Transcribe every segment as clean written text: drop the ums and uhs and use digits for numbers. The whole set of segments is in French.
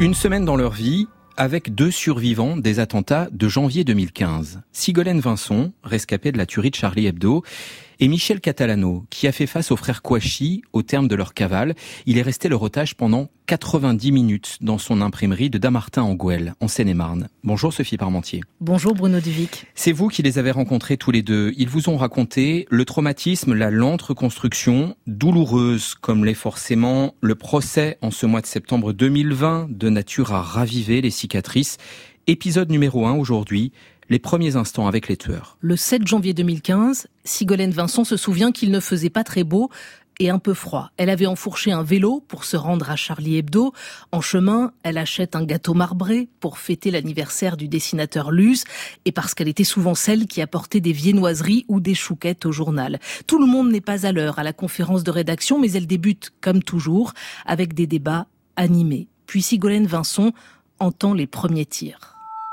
Une semaine dans leur vie, avec 2 survivants des attentats de janvier 2015. Sigolène Vincent, rescapée de la tuerie de Charlie Hebdo, et Michel Catalano, qui a fait face aux frères Kouachi au terme de leur cavale. Il est resté leur otage pendant 90 minutes dans son imprimerie de Dammartin en Gouel, en Seine-et-Marne. Bonjour Sophie Parmentier. Bonjour Bruno Duvic. C'est vous qui les avez rencontrés tous les deux. Ils vous ont raconté le traumatisme, la lente reconstruction, douloureuse comme l'est forcément le procès en ce mois de septembre 2020, de nature à raviver les cicatrices. Épisode numéro 1 aujourd'hui, les premiers instants avec les tueurs. Le 7 janvier 2015, Sigolène Vincent se souvient qu'il ne faisait pas très beau et un peu froid. Elle avait enfourché un vélo pour se rendre à Charlie Hebdo. En chemin, elle achète un gâteau marbré pour fêter l'anniversaire du dessinateur Luz et parce qu'elle était souvent celle qui apportait des viennoiseries ou des chouquettes au journal. Tout le monde n'est pas à l'heure à la conférence de rédaction, mais elle débute, comme toujours, avec des débats animés. Puis Sigolène Vincent entend les premiers tirs.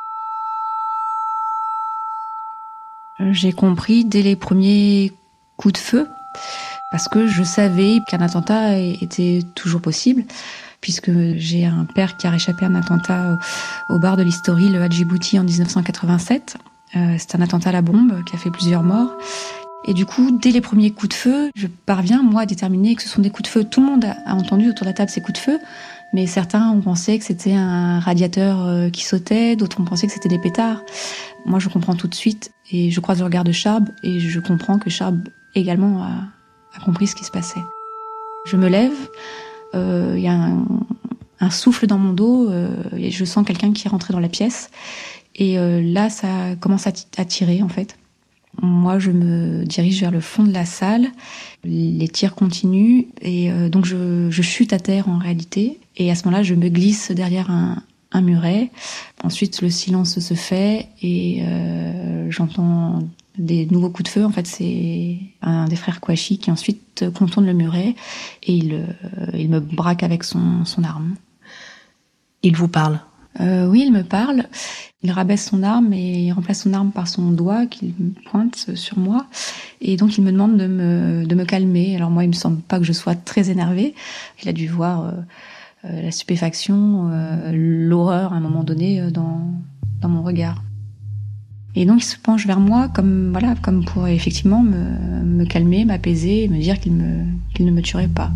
J'ai compris dès les premiers coups de feu, parce que je savais qu'un attentat était toujours possible, puisque j'ai un père qui a réchappé à un attentat au bar de l'Historil à Djibouti en 1987. C'est un attentat à la bombe qui a fait plusieurs morts. Et du coup, dès les premiers coups de feu, je parviens, moi, à déterminer que ce sont des coups de feu. Tout le monde a entendu autour de la table ces coups de feu, mais certains ont pensé que c'était un radiateur qui sautait, d'autres ont pensé que c'était des pétards. Moi, je comprends tout de suite, et je croise le regard de Charb, et je comprends que Charb également a compris ce qui se passait. Je me lève, y a un souffle dans mon dos, et je sens quelqu'un qui est rentré dans la pièce, et là, ça commence à tirer, en fait. Moi, je me dirige vers le fond de la salle, les tirs continuent, et donc je chute à terre en réalité, et à ce moment-là, je me glisse derrière un muret. Ensuite, le silence se fait et j'entends des nouveaux coups de feu. En fait, c'est un des frères Kouachi qui ensuite contourne le muret et il me braque avec son arme. Il vous parle ? Oui, il me parle. Il rabaisse son arme et il remplace son arme par son doigt qu'il pointe sur moi. Et donc, il me demande de me calmer. Alors moi, il me semble pas que je sois très énervée. Il a dû voir la stupéfaction, l'horreur à un moment donné dans mon regard. Et donc il se penche vers moi comme pour effectivement me calmer, m'apaiser et me dire qu'il ne me tuerait pas.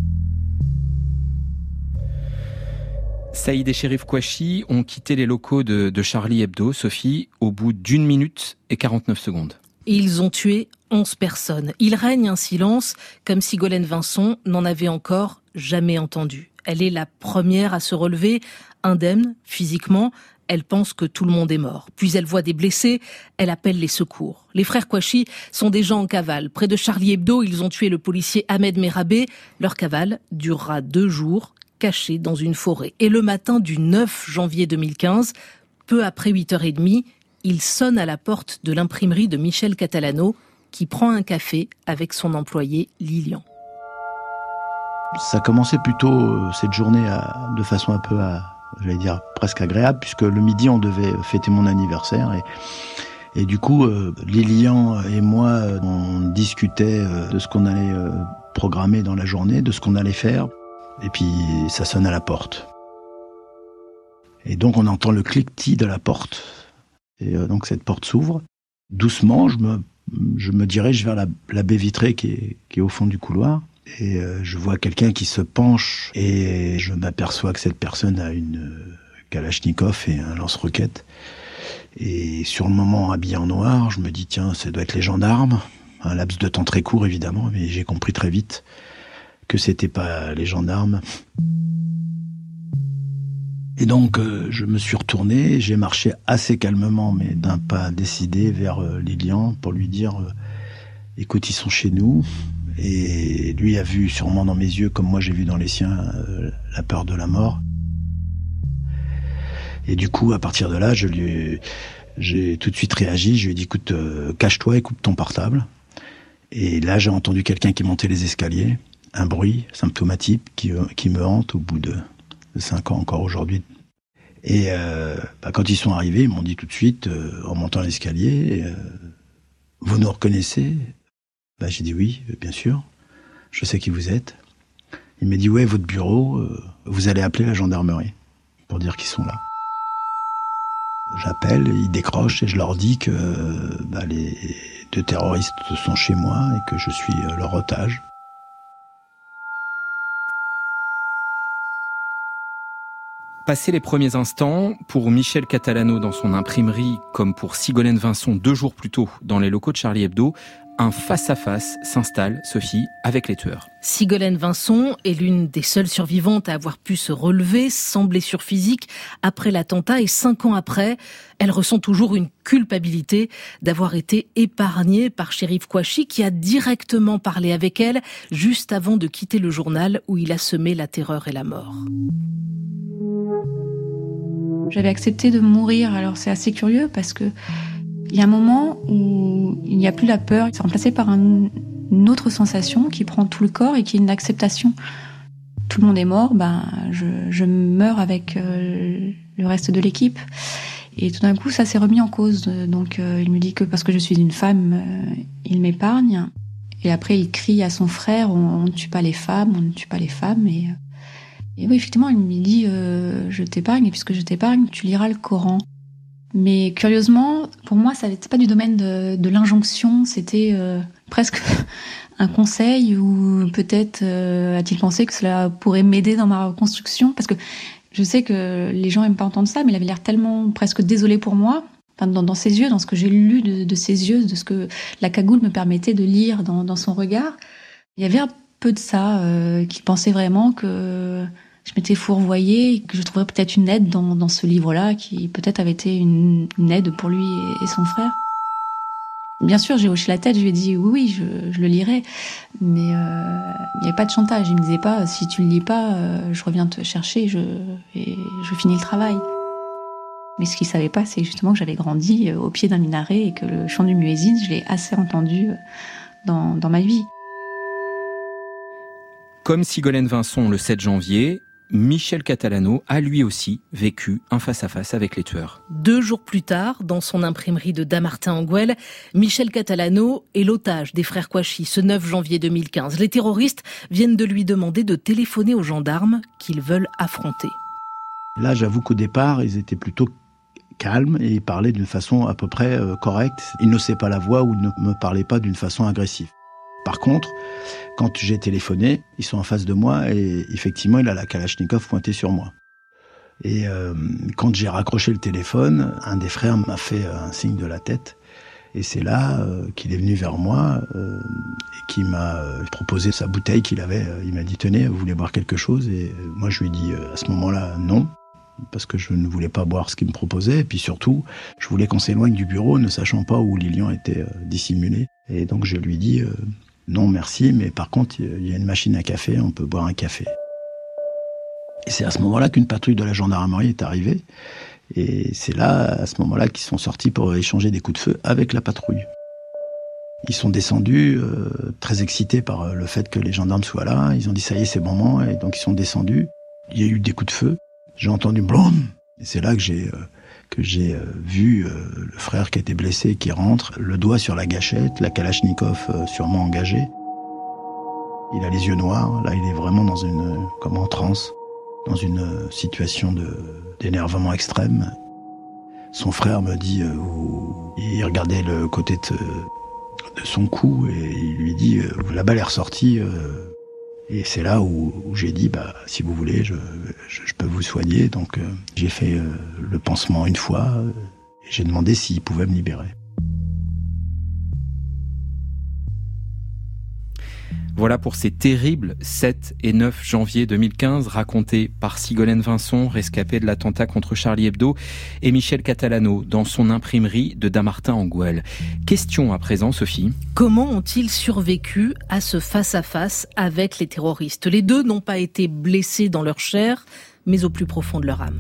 Saïd et Chérif Kouachi ont quitté les locaux de Charlie Hebdo, Sophie, au bout d'1 minute et 49 secondes. Et ils ont tué 11 personnes. Il règne un silence comme Sigolène Vincent n'en avait encore jamais entendu. Elle est la première à se relever, indemne, physiquement. Elle pense que tout le monde est mort. Puis elle voit des blessés, elle appelle les secours. Les frères Kouachi sont des gens en cavale. Près de Charlie Hebdo, ils ont tué le policier Ahmed Merabé. Leur cavale durera 2 jours, cachés dans une forêt. Et le matin du 9 janvier 2015, peu après 8h30, ils sonnent à la porte de l'imprimerie de Michel Catalano, qui prend un café avec son employé Lilian. Ça commençait plutôt cette journée de façon un peu, j'allais dire, presque agréable, puisque le midi, on devait fêter mon anniversaire. Et du coup, Lilian et moi, on discutait de ce qu'on allait programmer dans la journée, de ce qu'on allait faire. Et puis, ça sonne à la porte. Et donc, on entend le cliquetis de la porte. Et donc, cette porte s'ouvre. Doucement, je me dirige vers la baie vitrée qui est au fond du couloir. Et je vois quelqu'un qui se penche et je m'aperçois que cette personne a une Kalachnikov et un lance-roquettes. Et sur le moment, habillé en noir, je me dis tiens, ça doit être les gendarmes. Un laps de temps très court évidemment, mais j'ai compris très vite que c'était pas les gendarmes. Et donc je me suis retourné, j'ai marché assez calmement, mais d'un pas décidé vers Lilian pour lui dire écoute, ils sont chez nous. Et lui a vu sûrement dans mes yeux, comme moi j'ai vu dans les siens, la peur de la mort. Et du coup, à partir de là, j'ai tout de suite réagi. Je lui ai dit, écoute, cache-toi et coupe ton portable. Et là, j'ai entendu quelqu'un qui montait les escaliers, un bruit symptomatique qui me hante au bout de 5 ans encore aujourd'hui. Et quand ils sont arrivés, ils m'ont dit tout de suite, en montant l'escalier, vous nous reconnaissez ? J'ai dit oui, bien sûr, je sais qui vous êtes. Il m'a dit ouais, votre bureau, vous allez appeler la gendarmerie. pour dire qu'ils sont là. J'appelle, ils décrochent et je leur dis que les 2 terroristes sont chez moi et que je suis leur otage. Passé les premiers instants, pour Michel Catalano dans son imprimerie, comme pour Sigolène Vincent 2 jours plus tôt dans les locaux de Charlie Hebdo, un face-à-face s'installe, Sophie, avec les tueurs. Sigolène Vincent est l'une des seules survivantes à avoir pu se relever sans blessure physique après l'attentat et 5 ans après, elle ressent toujours une culpabilité d'avoir été épargnée par Cherif Kouachi qui a directement parlé avec elle juste avant de quitter le journal où il a semé la terreur et la mort. J'avais accepté de mourir, alors c'est assez curieux parce que il y a un moment où il n'y a plus la peur, c'est remplacé par une autre sensation qui prend tout le corps et qui est une acceptation. Tout le monde est mort, je meurs avec le reste de l'équipe. Et tout d'un coup, ça s'est remis en cause. Donc il me dit que parce que je suis une femme, il m'épargne. Et après, il crie à son frère, on ne tue pas les femmes, on ne tue pas les femmes. Et oui, effectivement, il me dit, je t'épargne, et puisque je t'épargne, tu liras le Coran. Mais curieusement, pour moi, ça n'était pas du domaine de l'injonction, c'était presque un conseil, ou peut-être a-t-il pensé que cela pourrait m'aider dans ma reconstruction, parce que je sais que les gens n'aiment pas entendre ça, mais il avait l'air tellement presque désolé pour moi, enfin, dans ses yeux, dans ce que j'ai lu de ses yeux, de ce que la cagoule me permettait de lire dans son regard. Il y avait un peu de ça, qui pensait vraiment que je m'étais fourvoyée et que je trouverais peut-être une aide dans ce livre-là, qui peut-être avait été une aide pour lui et son frère. Bien sûr, j'ai hoché la tête, je lui ai dit oui, je le lirai, mais il n'y avait pas de chantage. Il me disait pas, si tu le lis pas, je reviens te chercher et je finis le travail. Mais ce qu'il savait pas, c'est justement que j'avais grandi au pied d'un minaret et que le chant du muezzin, je l'ai assez entendu dans ma vie. Comme Sigolène Vincent le 7 janvier, Michel Catalano a lui aussi vécu un face-à-face avec les tueurs. 2 jours plus tard, dans son imprimerie de Dammartin-en-Goële, Michel Catalano est l'otage des frères Kouachi ce 9 janvier 2015. Les terroristes viennent de lui demander de téléphoner aux gendarmes qu'ils veulent affronter. Là, j'avoue qu'au départ, ils étaient plutôt calmes et ils parlaient d'une façon à peu près correcte. Ils n'haussaient pas la voix ou ne me parlaient pas d'une façon agressive. Par contre, quand j'ai téléphoné, ils sont en face de moi et effectivement, il a la Kalachnikov pointée sur moi. Et quand j'ai raccroché le téléphone, un des frères m'a fait un signe de la tête. Et c'est là qu'il est venu vers moi et qui m'a proposé sa bouteille qu'il avait. Il m'a dit « Tenez, vous voulez boire quelque chose ?» Et moi, je lui ai dit à ce moment-là non, parce que je ne voulais pas boire ce qu'il me proposait. Et puis surtout, je voulais qu'on s'éloigne du bureau, ne sachant pas où Lilian était dissimulé. Et donc je lui ai dit non merci, mais par contre, il y a une machine à café, on peut boire un café. Et c'est à ce moment-là qu'une patrouille de la gendarmerie est arrivée. Et c'est là, à ce moment-là, qu'ils sont sortis pour échanger des coups de feu avec la patrouille. Ils sont descendus, très excités par le fait que les gendarmes soient là. Ils ont dit, ça y est, c'est bon moment. Et donc, ils sont descendus. Il y a eu des coups de feu. J'ai entendu blum. Et c'est là que j'ai vu le frère qui était blessé, qui rentre, le doigt sur la gâchette, la Kalachnikov sûrement engagée. Il a les yeux noirs. Là, il est vraiment comme en transe, dans une situation d'énervement extrême. Son frère me dit, il regardait le côté de son cou et il lui dit, la balle est ressortie. Et c'est là où j'ai dit, si vous voulez, je peux vous soigner. Donc j'ai fait le pansement une fois et j'ai demandé s'il pouvait me libérer. Voilà pour ces terribles 7 et 9 janvier 2015 racontés par Sigolène Vincent, rescapée de l'attentat contre Charlie Hebdo, et Michel Catalano dans son imprimerie de Dammartin-en-Goële. Question à présent, Sophie. Comment ont-ils survécu à ce face-à-face avec les terroristes ? Les deux n'ont pas été blessés dans leur chair, mais au plus profond de leur âme.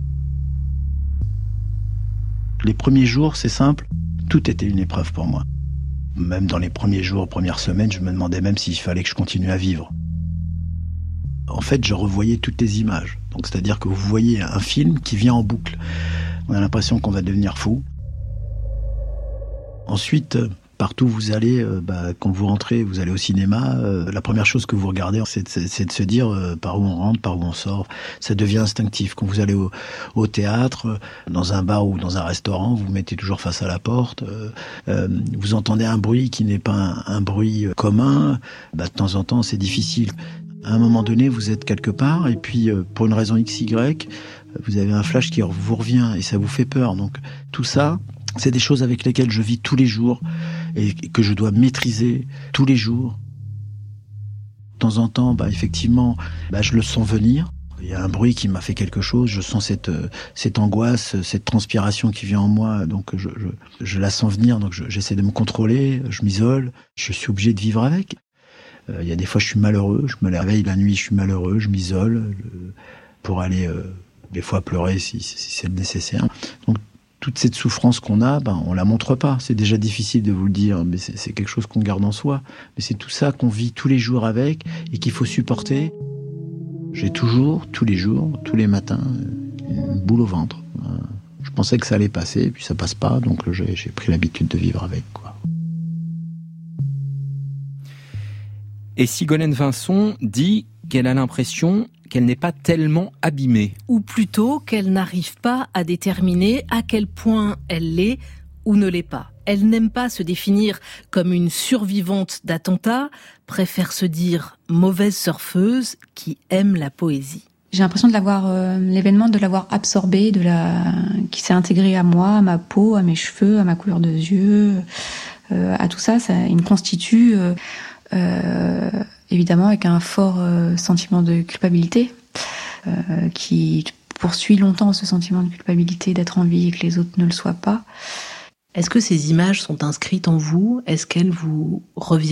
Les premiers jours, c'est simple, tout était une épreuve pour moi. Même dans les premiers jours, premières semaines, je me demandais même s'il fallait que je continue à vivre. En fait, je revoyais toutes les images. Donc, c'est-à-dire que vous voyez un film qui vient en boucle. On a l'impression qu'on va devenir fou. Ensuite, Partout où vous allez, quand vous rentrez, vous allez au cinéma, la première chose que vous regardez, c'est de se dire par où on rentre, par où on sort. Ça devient instinctif. Quand vous allez au théâtre, dans un bar ou dans un restaurant, vous vous mettez toujours face à la porte. Vous entendez un bruit qui n'est pas un bruit commun. De temps en temps, c'est difficile. À un moment donné, vous êtes quelque part et puis pour une raison XY, vous avez un flash qui vous revient et ça vous fait peur. Donc tout ça, c'est des choses avec lesquelles je vis tous les jours et que je dois maîtriser tous les jours. De temps en temps, effectivement, je le sens venir. Il y a un bruit qui m'a fait quelque chose, je sens cette angoisse, cette transpiration qui vient en moi, donc je la sens venir, donc j'essaie de me contrôler, je m'isole, je suis obligé de vivre avec. Il y a des fois je suis malheureux, je me réveille la nuit, je suis malheureux, je m'isole pour aller des fois pleurer si c'est nécessaire. Donc toute cette souffrance qu'on a, on la montre pas. C'est déjà difficile de vous le dire, mais c'est quelque chose qu'on garde en soi. Mais c'est tout ça qu'on vit tous les jours avec et qu'il faut supporter. J'ai toujours, tous les jours, tous les matins, une boule au ventre. Je pensais que ça allait passer, puis ça passe pas, donc j'ai pris l'habitude de vivre avec, quoi. Et Sigolène Vincent dit qu'elle a l'impression qu'elle n'est pas tellement abîmée. Ou plutôt qu'elle n'arrive pas à déterminer à quel point elle l'est ou ne l'est pas. Elle n'aime pas se définir comme une survivante d'attentats, préfère se dire mauvaise surfeuse qui aime la poésie. J'ai l'impression de l'événement de l'avoir absorbé, qui s'est intégré à moi, à ma peau, à mes cheveux, à ma couleur de yeux, à tout ça. Il me constitue évidemment avec un fort sentiment de culpabilité qui poursuit longtemps ce sentiment de culpabilité d'être en vie et que les autres ne le soient pas. Est-ce que ces images sont inscrites en vous ? Est-ce qu'elles vous reviennent ?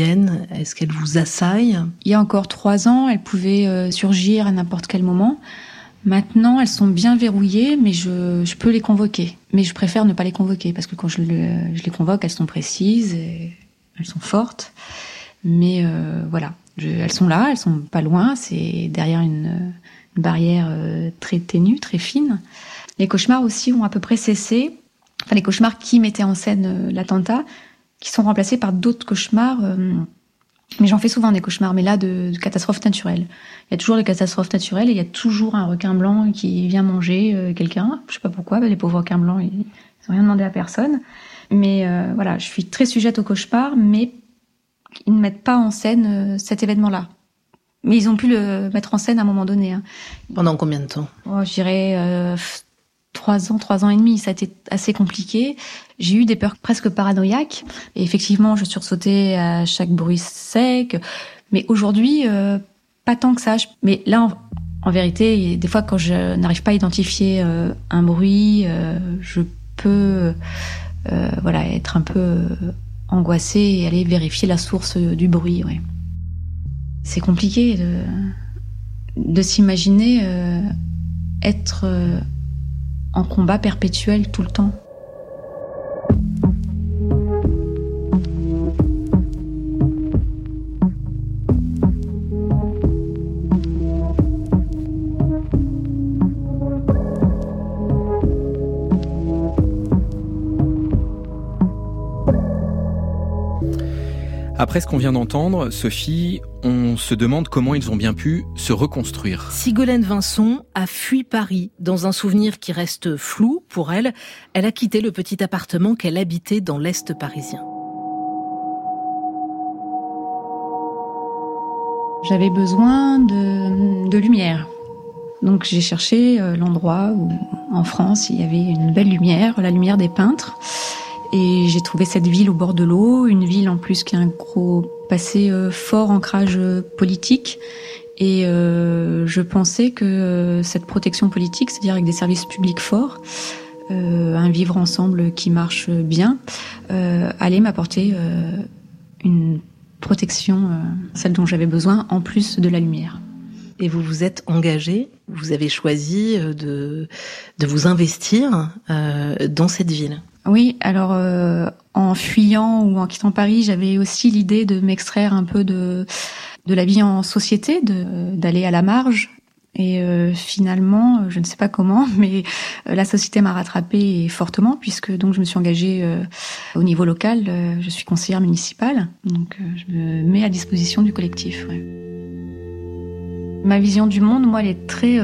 Est-ce qu'elles vous assaillent ? Il y a encore 3 ans, elles pouvaient surgir à n'importe quel moment. Maintenant, elles sont bien verrouillées, mais je peux les convoquer. Mais je préfère ne pas les convoquer, parce que quand je les convoque, elles sont précises, et elles sont fortes. Mais voilà, elles sont là, elles sont pas loin, c'est derrière une barrière très ténue, très fine. Les cauchemars aussi ont à peu près cessé. Enfin, les cauchemars qui mettaient en scène l'attentat, qui sont remplacés par d'autres cauchemars. Mais j'en fais souvent des cauchemars, mais là de catastrophes naturelles. Il y a toujours des catastrophes naturelles et il y a toujours un requin blanc qui vient manger quelqu'un. Je sais pas pourquoi, les pauvres requins blancs, ils n'ont rien demandé à personne. Mais voilà, je suis très sujette aux cauchemars, mais ils ne mettent pas en scène cet événement-là. Mais ils ont pu le mettre en scène à un moment donné. Hein. Pendant combien de temps ? Je dirais 3 ans et demi, ça a été assez compliqué. J'ai eu des peurs presque paranoïaques. Et effectivement, je sursautais à chaque bruit sec. Mais aujourd'hui, pas tant que ça. Mais là, en vérité, des fois, quand je n'arrive pas à identifier un bruit, je peux être un peu angoissée et aller vérifier la source du bruit. Ouais. C'est compliqué de s'imaginer être en combat perpétuel tout le temps. Après ce qu'on vient d'entendre, Sophie, on se demande comment ils ont bien pu se reconstruire. Sigolène Vincent a fui Paris dans un souvenir qui reste flou pour elle. Elle a quitté le petit appartement qu'elle habitait dans l'Est parisien. J'avais besoin de lumière. Donc j'ai cherché l'endroit où, en France, il y avait une belle lumière, la lumière des peintres. Et j'ai trouvé cette ville au bord de l'eau, une ville en plus qui a un gros passé fort ancrage politique. Et je pensais que cette protection politique, c'est-à-dire avec des services publics forts, un vivre ensemble qui marche bien, allait m'apporter une protection, celle dont j'avais besoin, en plus de la lumière. Et vous vous êtes engagée, vous avez choisi de vous investir dans cette ville. Oui, alors en fuyant ou en quittant Paris, j'avais aussi l'idée de m'extraire un peu de la vie en société, d'aller à la marge. Et finalement, je ne sais pas comment, mais la société m'a rattrapée fortement puisque donc je me suis engagée au niveau local. Je suis conseillère municipale, donc je me mets à disposition du collectif. Ouais. Ma vision du monde, moi, elle est très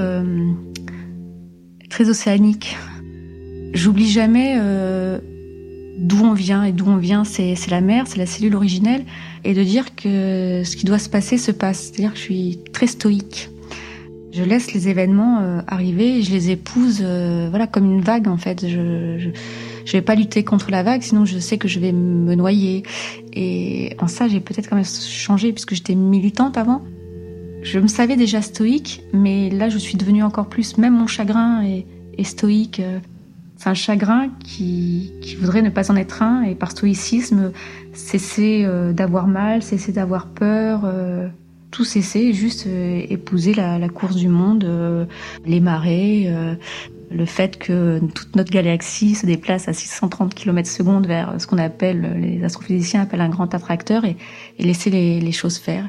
océanique. J'oublie jamais d'où on vient, et d'où on vient, c'est la mer, c'est la cellule originelle, et de dire que ce qui doit se passer se passe. C'est-à-dire que je suis très stoïque. Je laisse les événements arriver et je les épouse voilà, comme une vague en fait. Je vais pas lutter contre la vague, sinon je sais que je vais me noyer. Et en ça, j'ai peut-être quand même changé puisque j'étais militante avant. Je me savais déjà stoïque, mais là je suis devenue encore plus. Même mon chagrin est stoïque. C'est un chagrin qui voudrait ne pas en être un, et par stoïcisme, cesser d'avoir mal, cesser d'avoir peur. Tout cesser, juste épouser la course du monde, les marées, le fait que toute notre galaxie se déplace à 630 km/s vers ce qu'on appelle, les astrophysiciens appellent un grand attracteur, et laisser les choses faire.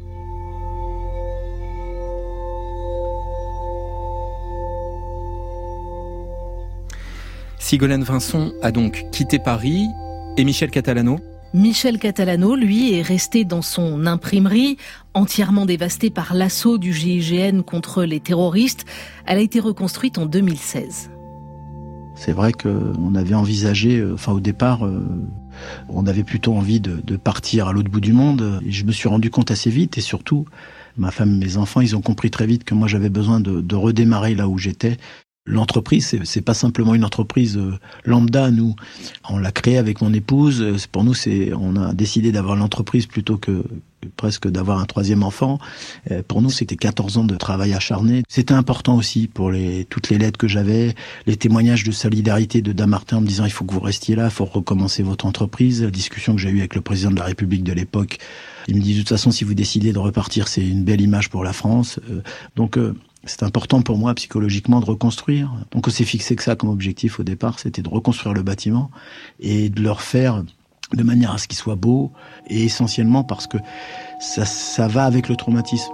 Sigolène Vincson a donc quitté Paris, et Michel Catalano ? Michel Catalano, lui, est resté dans son imprimerie, entièrement dévastée par l'assaut du GIGN contre les terroristes. Elle a été reconstruite en 2016. C'est vrai qu'on avait envisagé, au départ, on avait plutôt envie de partir à l'autre bout du monde. Et je me suis rendu compte assez vite, et surtout, ma femme et mes enfants, ils ont compris très vite que moi j'avais besoin de redémarrer là où j'étais. L'entreprise, c'est pas simplement une entreprise lambda. Nous, on l'a créée avec mon épouse. Pour nous, on a décidé d'avoir l'entreprise plutôt que presque d'avoir un troisième enfant. Pour nous, c'était 14 ans de travail acharné. C'était important aussi pour toutes les lettres que j'avais, les témoignages de solidarité de Damartin en me disant il faut que vous restiez là, il faut recommencer votre entreprise. La discussion que j'ai eue avec le président de la République de l'époque, il me dit de toute façon, si vous décidez de repartir, c'est une belle image pour la France. Donc c'est important pour moi psychologiquement de reconstruire. Donc on s'est fixé que ça comme objectif au départ, c'était de reconstruire le bâtiment et de le refaire de manière à ce qu'il soit beau, et essentiellement parce que ça va avec le traumatisme.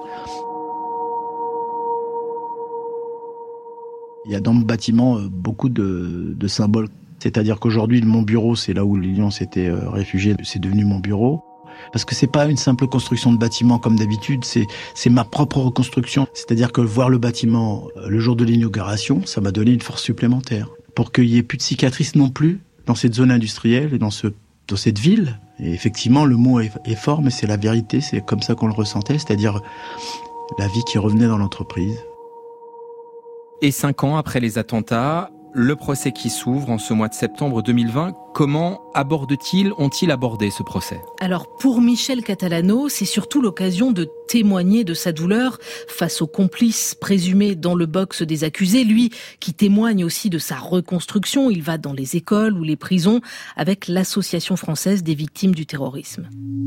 Il y a dans le bâtiment beaucoup de symboles. C'est-à-dire qu'aujourd'hui, mon bureau, c'est là où les lions s'étaient réfugiés, c'est devenu mon bureau. Parce que c'est pas une simple construction de bâtiment comme d'habitude, c'est ma propre reconstruction. C'est-à-dire que voir le bâtiment le jour de l'inauguration, ça m'a donné une force supplémentaire. Pour qu'il y ait plus de cicatrices non plus dans cette zone industrielle et dans cette ville. Et effectivement, le mot est fort, mais c'est la vérité, c'est comme ça qu'on le ressentait, c'est-à-dire la vie qui revenait dans l'entreprise. Et 5 ans après les attentats, le procès qui s'ouvre en ce mois de septembre 2020, comment ont-ils abordé ce procès ? Alors pour Michel Catalano, c'est surtout l'occasion de témoigner de sa douleur face aux complices présumés dans le box des accusés. Lui qui témoigne aussi de sa reconstruction, il va dans les écoles ou les prisons avec l'Association française des victimes du terrorisme.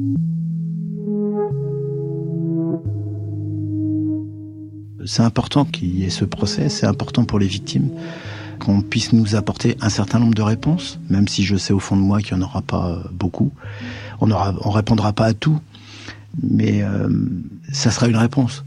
C'est important qu'il y ait ce procès, c'est important pour les victimes, qu'on puisse nous apporter un certain nombre de réponses, même si je sais au fond de moi qu'il n'y en aura pas beaucoup. On répondra pas à tout, mais ça sera une réponse.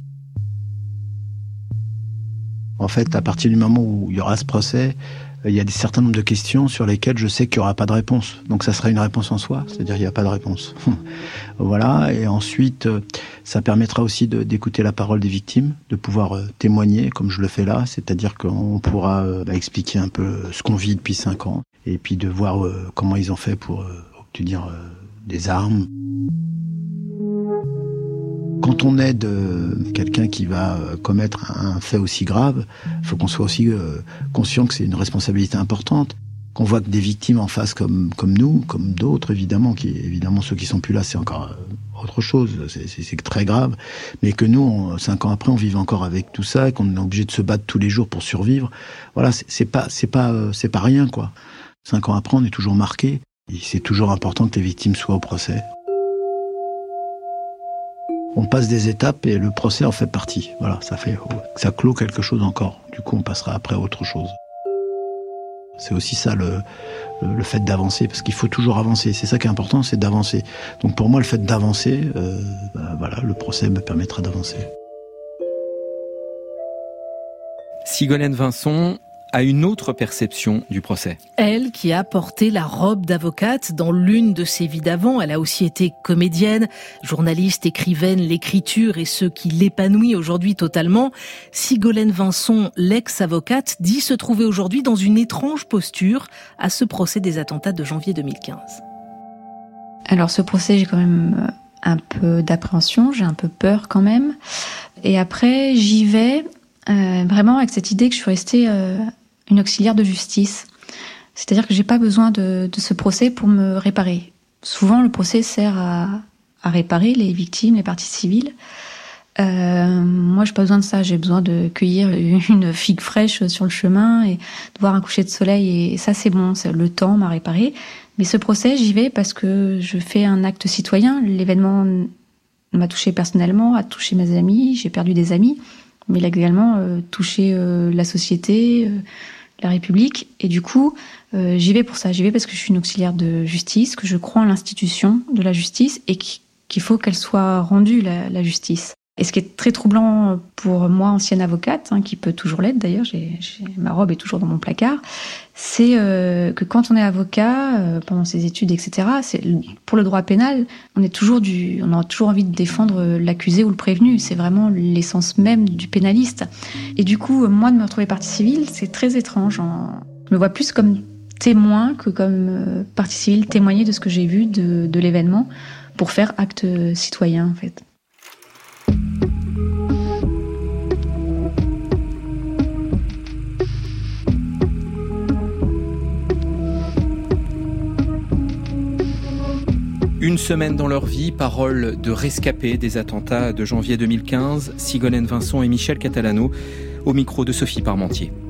En fait, à partir du moment où il y aura ce procès, il y a des certain nombre de questions sur lesquelles je sais qu'il n'y aura pas de réponse. Donc ça sera une réponse en soi, c'est-à-dire il n'y a pas de réponse. Voilà, et ensuite, ça permettra aussi d'écouter la parole des victimes, de pouvoir témoigner comme je le fais là, c'est-à-dire qu'on pourra expliquer un peu ce qu'on vit depuis 5 ans, et puis de voir comment ils ont fait pour obtenir des armes. Quand on aide quelqu'un qui va commettre un fait aussi grave, il faut qu'on soit aussi conscient que c'est une responsabilité importante. Qu'on voit que des victimes en face comme nous, comme d'autres évidemment ceux qui sont plus là, c'est encore autre chose, c'est très grave. Mais que nous, 5 ans après, on vive encore avec tout ça, et qu'on est obligé de se battre tous les jours pour survivre. Voilà, c'est pas rien quoi. 5 ans après, on est toujours marqué. Et c'est toujours important que les victimes soient au procès. On passe des étapes et le procès en fait partie. Voilà, ça clôt quelque chose encore. Du coup, on passera après à autre chose. C'est aussi ça le fait d'avancer, parce qu'il faut toujours avancer. C'est ça qui est important, c'est d'avancer. Donc pour moi, le fait d'avancer, le procès me permettra d'avancer. Sigolène Vincent a une autre perception du procès. Elle, qui a porté la robe d'avocate dans l'une de ses vies d'avant, elle a aussi été comédienne, journaliste, écrivaine, l'écriture est ce qui l'épanouit aujourd'hui totalement. Sigolène Vincent, l'ex-avocate, dit se trouver aujourd'hui dans une étrange posture à ce procès des attentats de janvier 2015. Alors ce procès, j'ai quand même un peu d'appréhension, j'ai un peu peur quand même. Et après, j'y vais vraiment avec cette idée que je suis restée une auxiliaire de justice. C'est-à-dire que j'ai pas besoin de ce procès pour me réparer. Souvent, le procès sert à réparer les victimes, les parties civiles. Moi, j'ai pas besoin de ça. J'ai besoin de cueillir une figue fraîche sur le chemin et de voir un coucher de soleil. Et ça, c'est bon. Le temps m'a réparé. Mais ce procès, j'y vais parce que je fais un acte citoyen. L'événement m'a touché personnellement, a touché mes amis. J'ai perdu des amis. Mais il a également touché la société, la République. Et du coup, j'y vais pour ça. J'y vais parce que je suis une auxiliaire de justice, que je crois en l'institution de la justice et qu'il faut qu'elle soit rendue, la justice. Et ce qui est très troublant pour moi, ancienne avocate, qui peut toujours l'être d'ailleurs, ma robe est toujours dans mon placard, c'est que quand on est avocat, pendant ses études, etc., pour le droit pénal, on a toujours envie de défendre l'accusé ou le prévenu. C'est vraiment l'essence même du pénaliste. Et du coup, moi, de me retrouver partie civile, c'est très étrange. Je me vois plus comme témoin que comme partie civile, témoigner de ce que j'ai vu de l'événement pour faire acte citoyen, en fait. Une semaine dans leur vie, parole de rescapés des attentats de janvier 2015, Sigolène Vincent et Michel Catalano, au micro de Sophie Parmentier.